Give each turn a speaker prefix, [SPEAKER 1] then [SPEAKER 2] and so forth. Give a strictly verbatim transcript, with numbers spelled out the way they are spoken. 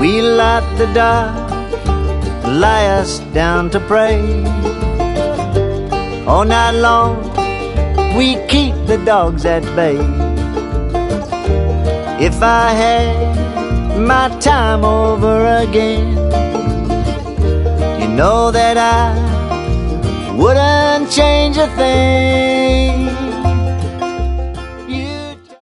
[SPEAKER 1] We light the dark, lie us down to pray. All night long we keep the dogs at bay. If I had my time over again, you know that I wouldn't change a thing.